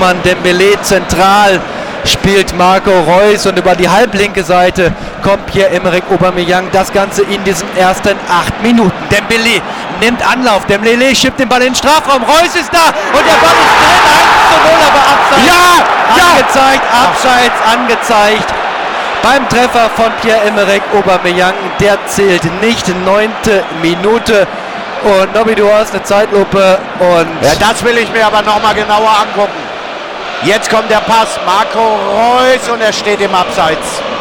Hofmann, Dembélé zentral, spielt Marco Reus und über die halblinke Seite kommt Pierre-Emerick Aubameyang. Das Ganze in diesen ersten 8 Minuten. Dembélé nimmt Anlauf, Dembélé schiebt den Ball in den Strafraum, Reus ist da und der Ball ist drin, 1:0, aber abseits angezeigt, abseits angezeigt. Beim Treffer von Pierre-Emerick Aubameyang, der zählt nicht, 9. Minute. Und Nobby, du hast eine Zeitlupe und... Ja, das will ich mir aber nochmal genauer angucken. Jetzt kommt der Pass, Marco Reus, und er steht im Abseits.